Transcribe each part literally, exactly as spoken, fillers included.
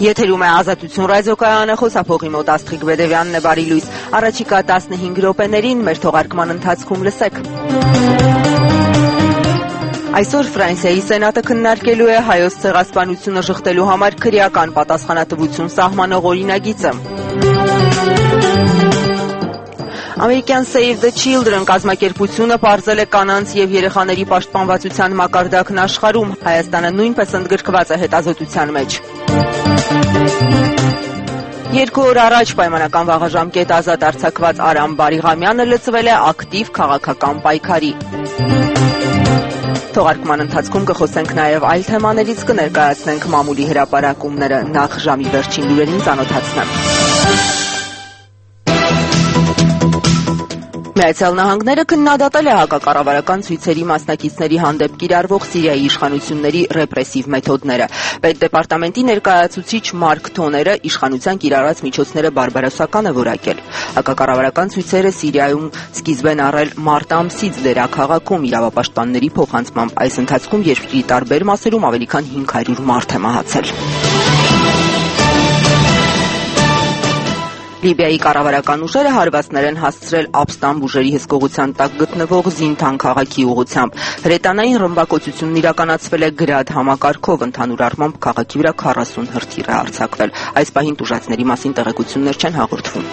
Եթերում է Ազատություն ռադիոկայանը, խոսափողի մոտ Աստղիկ Բեդևյանն է, բարի լույս։ Առաջիկա տասնհինգ րոպեներին մեր թողարկման ընթացքում լսեք։ Այսօր Ֆրանսիայի Սենատը քննարկելու է հայոց ցեղասպանությունը շղթելու համար քրեական պատասխանատվություն սահմանող օրինագիծը։ American Save the Children կազմակերպությունը պարզել է կանանց և երեխաների պաշտպանվածության մակարդակն աշխարհում։ Հայաստանը նույնպես ընդգրկված է հետազոտության մեջ։ Երկու օր առաջ պայմանական վաղաժամկետ ազատ արձակված Արամ Բարիղամյանը լծվել է ակտիվ քաղաքական պայքարի։ Թողարկման ընթացքում կխոսենք նաև այլ թեմաներից, կներկայացնենք մամուլի հրապարակումները, նախ ժամի վերջին լուրերին ծանոթացնեմ։ Միացյալ Նահանգները քննադատել է հակակառավարական ցույցերի մասնակիցների հանդեպ կիրառվող Սիրիայի իշխանությունների ռեպրեսիվ մեթոդները։ Պետդեպարտամենտի ներկայացուցիչ Մարկ Թոները իշխանության կիրառած միջոցները բարբարոսական է որակել։ Հակակառավարական ցույցերը Սիրիայում սկիզբ են առել մարտ ամսից դերաքաղաքում իրավապաշտպանների փոխանցմամբ։ Այս ընթացքում երկրի տարբեր մասերում ավելի քան հինգ հարյուր մարդ է մահացել։ Լիբիայի կառավարական ուժերը հարվածներ են հասցրել Աբստամբ ուժերի հսկողության տակ գտնվող Զինթան քաղաքի ուղղությամբ։ Հրետանային ռմբակոծությունն իրականացվել է գրադ համակարգով, ընդհանուր առմամբ քաղաքի վրա քառասուն հրթիռ է արձակվել։ Այս պահին տուժածների մասին տեղեկություններ չեն հաղորդվում։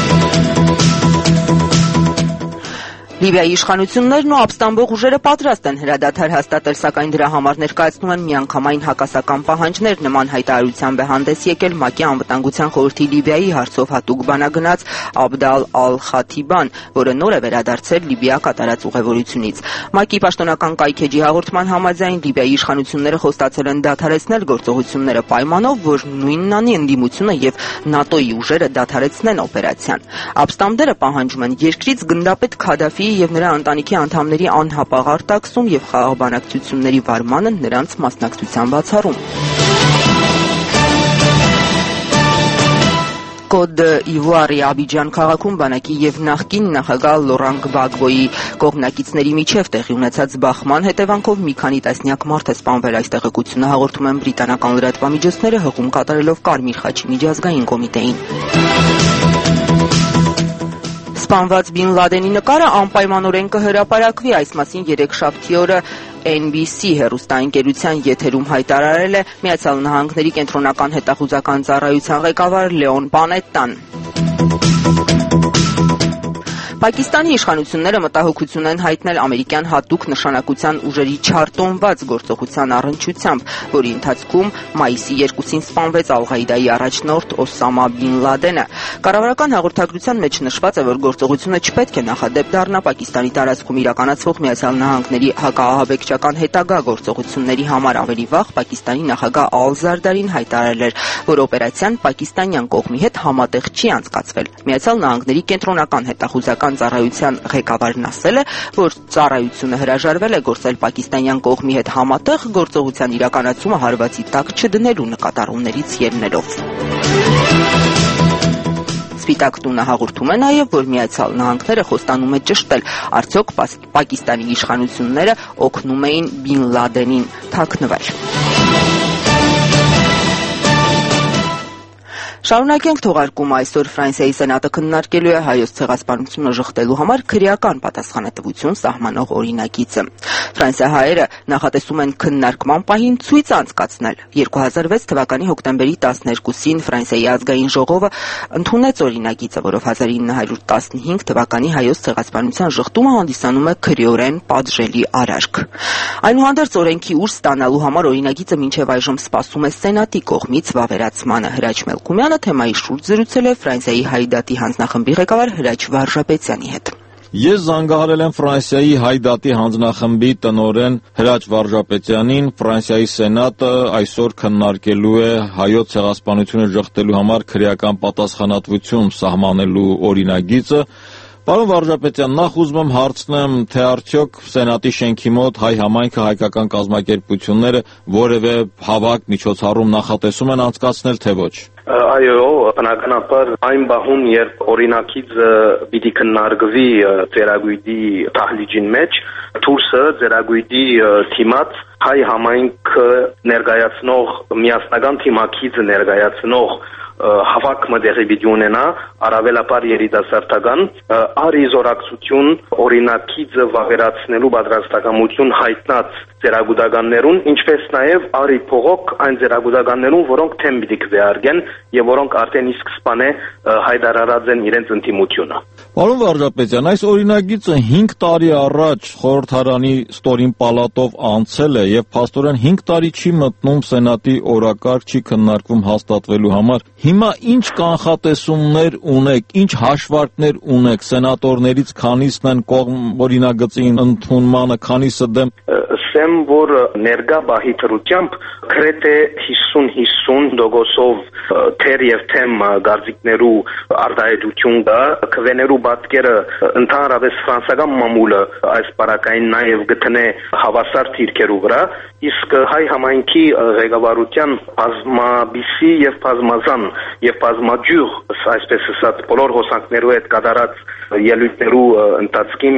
Լիբիայի իշխանություններն ու Աբստամբող ուժերը պատրաստ են հրադադար հաստատել, սակայն դրա համար ներկայացնում են միանգամայն հակասական պահանջներ։ Նման հայտարարությամբ է հանդես եկել ՄԱԿ-ի անվտանգության խորհրդի Լիբիայի հարցով հատուկ բանագնաց Աբդալ Ալ-Խաթիբան, որը նոր է վերադարձել Լիբիա կատարած ուղևորությունից։ ՄԱԿ-ի պաշտոնական կայքեջի հաղորդման համաձայն Լիբիայի իշխանությունները խոստացել են դադարեցնել գործողությունները պայմանով, որ նույնն անի ընդդիմությունը եւ ՆԱՏՕ-ի ուժերը դադարեցնեն օպերացիան։ Աբստամբերը պահանջում են երկրից գնդապետ Քադաֆի և նրա ընտանիքի անդամների անհապաղ արտաքսում և խաղաղ բանակցությունների վարմանը նրանց մասնակցության բացառում։ Կոտ d'Ivoire-ի Աբիջան քաղաքում բանակի և նախկին նախագահ Լորան Գբագբոյի կողմնակիցների միջև տեղի ունեցած բախման հետևանքով մի քանի տասնյակ մարդ է սպանվել։ Այս տեղեկությունը հաղորդում են բրիտանական լրատվամիջոցները, հղում կատարելով Կարմիր խաչի միջազգային կոմիտեին։ Սպանված Բին Լադենի նկարը անպայմանորեն կհրապարակվի, այս մասին երեքշաբթի օրը Էն Բի Սի հեռուստաընկերության եթերում հայտարարել է Միացյալ Նահանգների կենտրոնական հետախուզական ծառայության ղեկավար Լեոն Պանետտան։ Պակիստանի իշխանությունները մտահոգություն են հայտնել ամերիկյան հատուկ նշանակության ուժերի չարտոնված գործողության առնչությամբ, որի ընթացքում մայիսի երկուսին սպանվեց Ալ-Ղաիդայի առաջնորդ Օսամա Բին Լադենը։ Կառավարական հաղորդագրության մեջ նշված է, որ գործողությունը չպետք է նախադեպ դառնա Պակիստանի տարածքում իրականացվող Միացյալ Նահանգների հակաահաբեկչական հետագա գործողությունների համար։ Ավելի վաղ Պակիստանի նախագահ Ալ-Զարդարին հայտարարել էր, որ օպերացիան պակիստանյան կողմի հետ համատեղ չի անցկացվել։ Միացյալ Նահանգների կենտրոնական հետախուզական ծառայության ղեկավարն ասել է, որ ծառայությունը հրաժարվել է գործել պակիստանյան կողմի հետ համատեղ գործողության իրականացումը հարվածի տակ չդնելու նկատառումներից ելնելով։ Սպիտակ տունը հաղորդում է նաև, որ Միացյալ Նահանգները խոստանում է ճշտել, արդյոք Պակիստանի իշխանությունները օգնում էին Բին Լադենին թաքնվել։ Շարունակենք թողարկումը։ Այսօր Ֆրանսիայի Սենատը քննարկելու է հայոց ցեղասպանությունը շղթելու համար քրեական պատասխանատվություն սահմանող օրինագիծը։ Ֆրանսիահայերը նախատեսում են քննարկման պահին ցույց անցկացնել։ երկու հազար վեց թվականի հոկտեմբերի տասներկուսին Ֆրանսիայի ազգային ժողովը ընդունեց օրինագիծը, որով հազար ինը հարյուր տասնհինգ թվականի հայոց ցեղասպանության շղթումը հանդիսանում է քրեորեն պատժելի արարք։ Այնուհանդերձ օրենքի ուժ ստանալու համար օրինագիծը մինչև այժմ սպասում է Սենատի կողմից վավերացմանը։ Հրաչ Մելքումյանը թեմայի շուրջ զրուցել է Ֆրանսիայի Հայ դատի հանձնախմբի ղեկավար Հրաչ Վարժապետյանի հետ։ Ես զանգահարել եմ Ֆրանսիայի Հայ դատի հանձնախմբի տնօրեն Հրաչ Վարժապետյանին։ Ֆրանսիայի Սենատը այսօր քննարկելու է հայոց ցեղասպանությունը շղթելու համար քրեական պատասխանատվություն սահմանելու օրինագիծը։ Պարոն Վարժապետյան, նախ ուզում եմ հարցնեմ, թե արդյոք Սենատի շենքի մոտ հայ համայնքը, հայկական կազմակերպությունները որևէ հավաք միջոցառում նախատեսում են անցկացնել, թե ոչ։ Այո, բնականաբար այն բահում, երբ օրինակիցը պիտի քննարկվի ծերագույդի դահլիճին մեջ, դուրսը ծերագույդի թիմած հայ համայնքը ներկայացնող միասնական թիմակից ներկայացնող հավաք մտեղի պիտի ունենա առավելապար երիտասարդական արի զորակցություն օրինակից վավերացնելու պատրաստակամություն հայտնած ծերագուտականներուն, ինչպես նաև արի փողոք այն ծերագուտականներուն, որոնք թեմ պիտի քվեարկեն եւ որոնք արդեն իսկ սպանե հայտարարած են իրենց ընդդիմությունը։ Պարոն Վարժապետյան, այս օրինագիծը հինգ տարի առաջ խորհրդարանի ստորին պալատով անցել է եւ փաստորեն հինգ տարի չի մտնում սենատի օրակարգ, չի քննարկվում հաստատվելու համար։ Հիմա ինչ կանխատեսումներ ունեք, ինչ հաշվարկներ ունեք, սենատորներից քանիսն են կողմ օրինագծի ընդունմանը, քանիսը դեմ։ Ասեմ, որ ներկա բահի թրությամբ գրեթե հիսուն հիսուն տոկոսով թեր եւ թեմ գարզիկներու արտահայտություն կա, քվեներու պատկերը ընդհանրապես ֆրանսական մամուլը այս պարակային նաեւ գտնե հավասար թիրքերու վրա, իսկ հայ համայնքի ղեկավարության բազմաբիսի եւ բազմազան եւ բազմաջյուղ, այսպես ասած, բոլոր հոսանքներու հետ կատարած ելույթներու ընթացքին,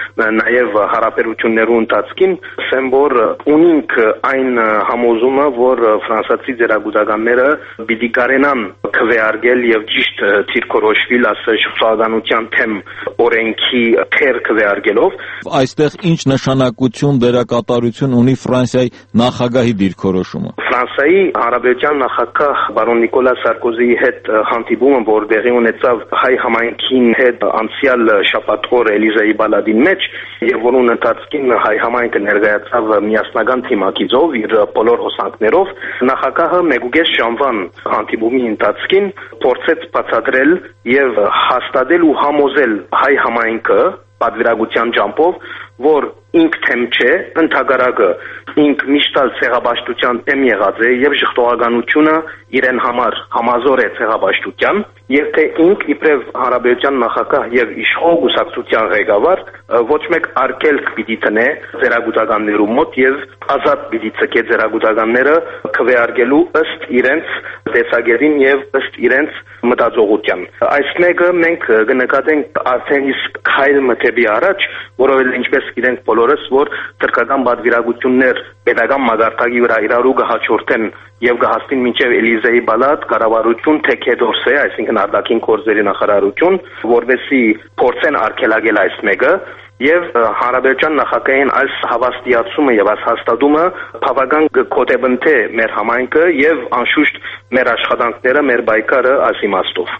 նաեւ հարաբերություններու ընթացքին, ասեմ, որ ունինք այն համոզումը, որ ֆրանսացի ծերագուտականները պիտի կարենան քվեարկել եւ ճիշտ թիրքորոշվել ասած շրջանության թեմ օրենքի թեր քվեարկելով։ Այստեղ ինչ նշանակություն դերակատարություն ունի Ֆրանսիայի նախագահի դիրքորոշումը։ Ֆրանսիայի Հանրապետության նախագահ բարոն Նիկոլա Սարկոզիի հետ հանդիպումը, որ տեղի ունեցավ հայ համայնքին հետ անցյալ շաբաթօր Էլիզեի բալադին մեջ, եւ որուն ընթացքին հայ համայնքը ներկայացավ միասնական թիմակիցով իր բոլոր հոսանքներով, նախագահը մեգուգես ժամվան հանդիպումի ընթացքին փորձեց բացատրել եւ հաստատել ու համոզել հայ համայնքը պատվիրակության ճամփով, որ ինք թեմ չէ, ընդհակառակը ինք միշտ ցեղաբաշխության թեմ եղած է եւ ժխտողականությունը իրեն համար համազոր է ցեղաբաշխության, եւ թե ինք իբրև Հանրապետության նախագահ եւ իշխող գուսակցության ղեկավար ոչ մեկ արգելք պիտի տնե ծերագուտականներու մոտ եւ ազատ պիտի ցկե ծերագուտականները քվեարկելու ըստ իրենց տեսակետին եւ ըստ իրենց մտածողության։ Այս մեկը մենք կնկատենք արդեն իսկ քայլ մտեբի առաջ, որովհետեւ ինչպես գիտենք բոլորս, որ թրքական պատվիրակություններ պետական մագարտակի վրա իրարու կհաջորդեն եւ կհասնին մինչեւ Էլիզեի բալատ կառավարություն թեկեդորսե, այսինքն արտաքին գործերի նախարարություն, որովհետեւ փորձեն արգելակել այս մեկը եւ Հանրապետության նախագահային այս հավաստիացումը եւ այս հաստատումը բավական կոտեբնթե մեր համայնքը եւ անշուշտ մեր աշխատանքները, մեր բայկարը այս իմաստով։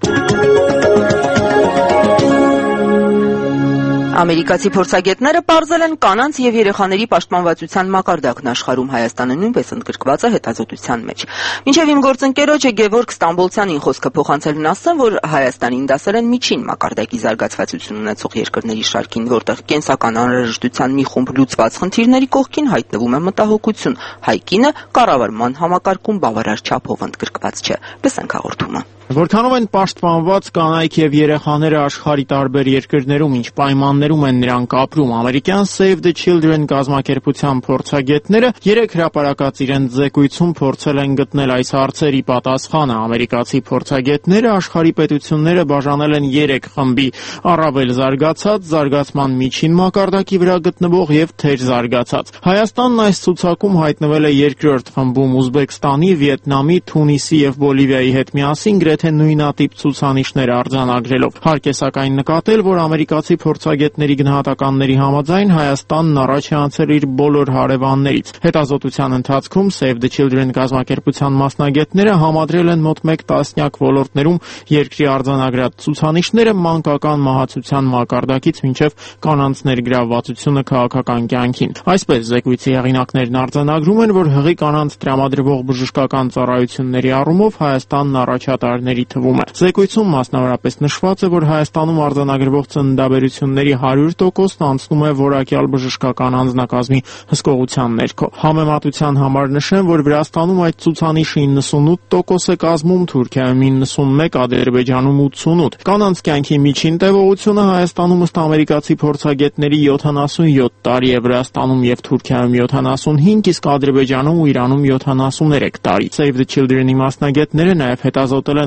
Ամերիկացի փորձագետները պարզել են կանանց եւ երեխաների պաշտպանվածության մակարդակն աշխարհում, Հայաստանը նույնպես ընդգրկված է հետազոտության մեջ։ Մինչեւ իմ գործընկերոջը Գևորգ Ստամբոլցյանին խոսքը փոխանցելն ասեմ, որ Հայաստանին դասել են միջին մակարդակի զարգացվածություն ունեցող երկրների շարքին, որտեղ կենսական անհրաժեշտության մի խումբ լուծված խնդիրների կողքին հայտնվում է մտահոգություն, հայ կինը կառավարման համակարգում բավարար չափով ընդգրկված չէ։ Լսենք հաղորդումը։ Որքանով են պաշտպանված կանայք եւ երեխաները աշխարհի տարբեր երկրներում, ինչ պայմաններում են նրանք ապրում, ամերիկյան Save the Children կազմակերպության փորձագետները երեք հրապարակած իրենց զեկույցում փորձել են գտնել այս հարցերի պատասխանը։ Ամերիկացի փորձագետները աշխարհի պետությունները բաժանել են երեք խմբի՝ առավել զարգացած, զարգացման միջին մակարդակի վրա գտնվող եւ թեր զարգացած։ Հայաստանն այս ցուցակում հայտնվել է երկրորդ խմբում Ուզբեկստանի, Վիետնամի, Թունիսի եւ Բոլիվիայի հետ միասին թե նույնատիպ ցուցանիշներ արձանագրելով։ Հարկ է սակայն նկատել, որ ամերիկացի փորձագետների գնահատականների համաձայն Հայաստանն առաջ է անցել իր բոլոր հարևաններից։ Հետազոտության ընթացքում Save the Children կազմակերպության մասնագետները համադրել են մոտ մեկ տասնյակ ոլորտներում երկրի արձանագրած ցուցանիշները մանկական մահացության մակարդակից մինչև կանանց ներգրավվածությունը քաղաքական կյանքին։ Այսպես զեկույցի հեղինակներն արձանագրում են, որ հղի կանանց տրամադրվող բժշկական ծառայությունների առումով Հայաստանն առաջատար թվում է։ Զեկույցում մասնավորապես նշված է, որ Հայաստանում արձանագրվող ծննդաբերությունների հարյուր տոկոսն անցնում է որակյալ բժշկական անձնակազմի հսկողության ներքո։ Համեմատության համար նշեմ, որ Վրաստանում այդ ցուցանիշը իննսունութ տոկոս է կազմում, Թուրքիայում իննսունմեկ, Ադրբեջանում ութսունութ։ Կանանց կյանքի միջին տևողությունը Հայաստանում ըստ ամերիկացի փորձագետների յոթանասունյոթ տարի է, Վրաստանում եւ Թուրքիայում յոթանասունհինգ, իսկ Ադրբեջանում ու Իրանում յոթանասուներեք տարի։ Save the Children-ի մասնագետները նաեւ հետազոտել են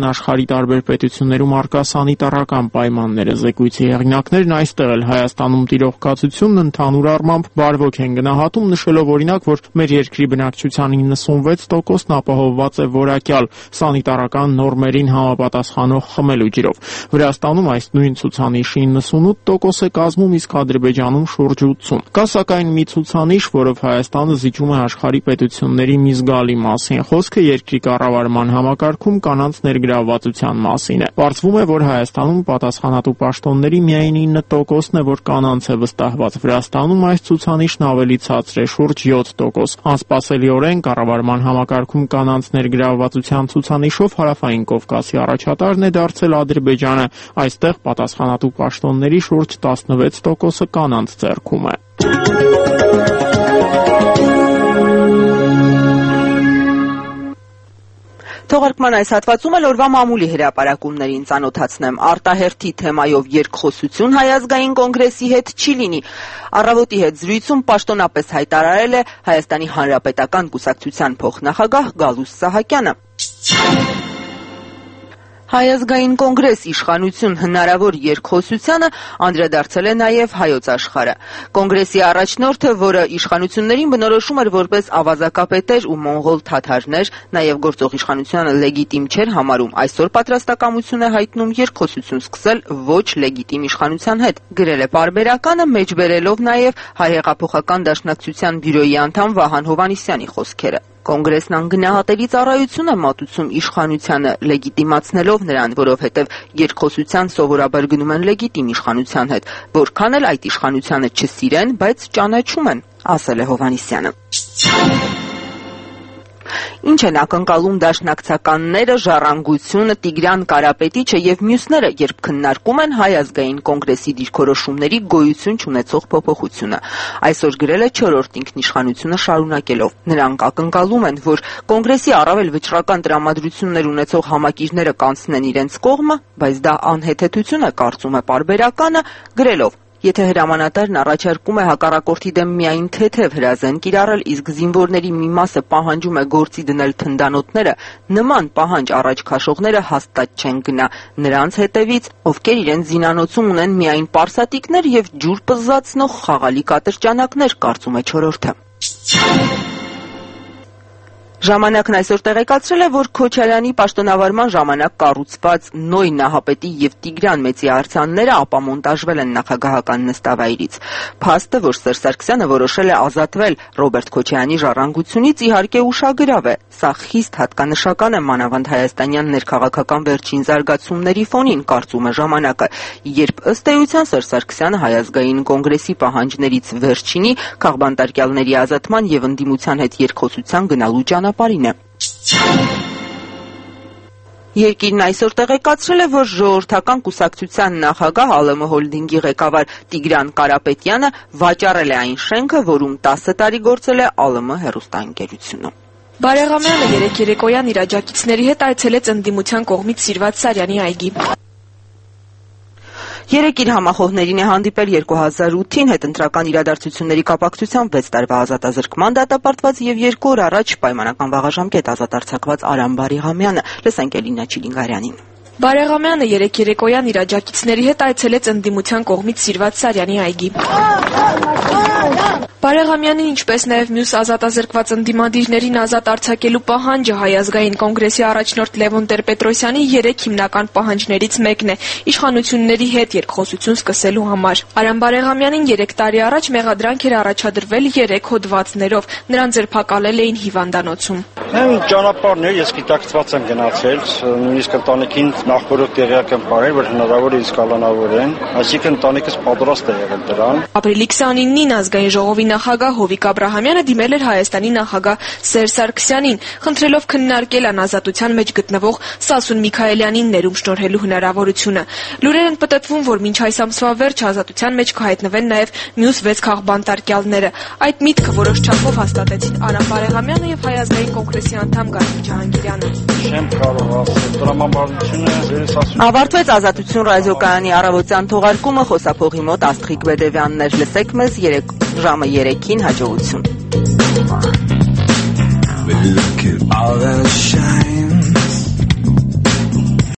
են աշխարհի տարբեր պետություններում առկա սանիտարական պայմանները։ Զեկույցի հեղինակներն այստեղ էլ Հայաստանում տիրող կացությունն ընդհանուր առմամբ բարվոք են գնահատում, նշելով օրինակ, որ մեր երկրի բնակչության իննսունվեց տոկոսն ապահովված է որակյալ սանիտարական նորմերին համապատասխանող խմելու ջրով։ Վրաստանում այս նույն ցուցանիշի իննսունութ տոկոս է կազմում, իսկ Ադրբեջանում շուրջ ութսուն։ Կա սակայն մի ցուցանիշ, որով Հայաստանը զիջում է աշխարհի պետությունների մի զգալի մասին։ Խոսքը երկրի կառավարման համակարգում կանանց ներգրավվածության մասին է։ Պարզվում է, որ Հայաստանում պատասխանատու պաշտոնների միայն ինը տոկոսն է, որ կանանց է վստահված։ Վրաստանում այս ցուցանիշն ավելի ցածր է, շուրջ յոթ տոկոս։ Անսպասելիորեն կառավարման համակարգում կանանց ներգրավվածության ցուցանիշով Հարավային Կովկասի առաջատարն է դարձել Ադրբեջանը։ Այստեղ պատասխանատու պաշտոնների շուրջ տասնվեց տոկոսը կանանց ձեռքում է։ Թողարկման այս հատվածում էլ օրվա մամուլի հրապարակումներին ծանոթացնեմ։ Արտահերթի թեմայով երկխոսություն Հայ ազգային կոնգրեսի հետ չի լինի։ Առավոտի հետ զրույցում պաշտոնապես հայտարարել է Հայաստանի Հանրապետական կուսակցության փոխնախագահ Գալուստ Սահակյանը։ Հայ ազգային կոնգրես իշխանություն հնարավոր երկխոսությանը անդրադարձել է նաև Հայոց աշխարհը։ Կոնգրեսի առաջնորդը, որը իշխանություններին բնորոշում էր որպես ավազակապետեր ու մոնղոլ թաթարներ, նաև գործող իշխանությանը լեգիտիմ չէր համարում, այսօր պատրաստակամություն է հայտնում երկխոսություն սկսել ոչ լեգիտիմ իշխանության հետ։ Գրել է պարբերականը, մեջբերելով նաև Հայ հեղափոխական դաշնակցության բյուրոյի անդամ Վահան Հովհաննիսյանի խոսքերը։ Կոնգրեսն անգնահատելի ծառայություն է մատուցում իշխանությանը, լեգիտիմացնելով նրան, որովհետև երկխոսության սովորաբար գնում են լեգիտիմ իշխանության հետ, որքան էլ այդ իշխանությանը չսիրեն, բայց ճանաչում են, ասել է Հովհաննիսյանը։ Ինչ են ակնկալում դաշնակցականները, Ժառանգությունը, Տիգրան Կարապետիչը եւ մյուսները, երբ քննարկում են Հայ ազգային կոնգրեսի դիրքորոշումների գոյություն չունեցող փոփոխությունը։ Այսօր գրել է չորրորդ ինքնիշխանությունը շարունակելով։ Նրանք ակնկալում են, որ կոնգրեսի առավել վճռական տրամադրություններ ունեցող համակիրները կանցնեն իրենց կողմը, բայց դա անհեթեթություն է, կարծում է պարբերականը, գրելով. Եթե հրամանատարն առաջարկում է հակառակորդի դեմ միայն թեթև հրազեն կիրառել, իսկ զինվորների մի մասը պահանջում է գործի դնել թնդանոթները, նման պահանջ առաջ քաշողները հաստատ չեն գնա նրանց հետևից, ովքեր իրենց զինանոցում ունեն միայն պարսատիկներ եւ ջուր պզզացնող խաղալի կատրճանակներ, կարծում է չորրորդը։ Ժամանակն այսօր տեղեկացրել է, որ Քոչարյանի պաշտոնավարման ժամանակ կառուցված Նոյ Նահապետի եւ Տիգրան Մեծի արձանները ապամոնտաժվել են նախագահական նստավայրից։ Փաստը, որ Սերժ Սարգսյանը որոշել է ազատվել Ռոբերտ Քոչարյանի ժառանգությունից, իհարկե ուշագրավ է։ Սա խիստ հատկանշական է մանավանդ հայաստանյան ներքաղաքական վերջին զարգացումների ֆոնին, կարծում է ժամանակը, երբ ըստ էության Սերժ Սարգսյանը Հայ ազգային կոնգրեսի պահանջներից վերջինի քաղբանտարկյալների ազատման եւ ընդդիմության հետ երկխոսության գնալու ճանապարհին է։ Երկիրն այսօր տեղեկացրել է, որ ժողովրդական կուսակցության նախագահ ԱԼՄ հոլդինգի ղեկավար Տիգրան Կարապետյանը վաճառել է այն շենքը, որում տասը տարի գործել է ԱԼՄ հեռուստաընկերությունը։ Բարեղամյանը երեկ երեկոյան իր աջակիցների հետ այցելեց ընդդիմության կողմից սիրված Սարյանի այգի։ Երեկ իր համախոհներին է հանդիպել երկու հազար ութին հետընտրական իրադարձությունների կապակցությամբ վեց տարվա ազատազրկման դատապարտված եւ երկու օր առաջ պայմանական վաղաժամկետ ազատ արձակված Արամ Բարեղամյանը։ Լսենք Էլինա Չիլինգարյանին։ Բարեղամյանը երեկ երեկոյան իր աջակիցների հետ այցելեց ընդդիմության կողմից սիրված Սարյանի այգի։ Բարեղամյանին, ինչպես նաև մյուս ազատազրկված ընդդիմադիրներին ազատ արձակելու պահանջը Հայ ազգային կոնգրեսի առաջնորդ Լևոն Տեր-Պետրոսյանի երեք հիմնական պահանջներից մեկն է՝ իշխանությունների հետ երկխոսություն սկսելու համար։ Արամ Բարեղամյանին երեք տարի առաջ մեղադրանք էր առաջադրվել երեք հոդվածներով, նրան ձերբակալել էին հիվանդանոցում։ Այն ճանապարհն էր, ես գիտակցված եմ գնացել, նույնիսկ ընտանիքին նախորդ տեղյակ եմ բարել, որ հնարավոր է իսկ ալանավորեն, այսինքն ընտանիքս պատրաստ է եղել դրան։ Ապրիլի քսանինին ազգային ժողովի նախագահ Հովիկ Աբրահամյանը դիմել էր Հայաստանի նախագահ Սերժ Սարգսյանին, խնդրելով քննարկել անազատության մեջ գտնվող Սասուն Միքայելյանին ներում շնորհելու հնարավորությունը։ Լուրեր են պտտվում, որ մինչ այս ամսվա վերջ ազատության մեջ կհայտնվեն նաև մյուս վեց քաղբանտարկյալները։ Այդ միտքը որոշ չափով հաստատեցին Արամ Բարեղամյանը եւ Հայ ազգային կոնգրեսի անդամ Գագիկ Ջահանգիրյանը։ Չեմ կարող ասել, տրամաբանությունը ես ասում։ Ավարտվեց Ազատություն ռադիոկայանի առավոտյան թողարկումը, խոսափողի մոտ Աստղիկ Բեդևյանն էր։ Լսեք մեզ ժամը երեքին հաջողություն։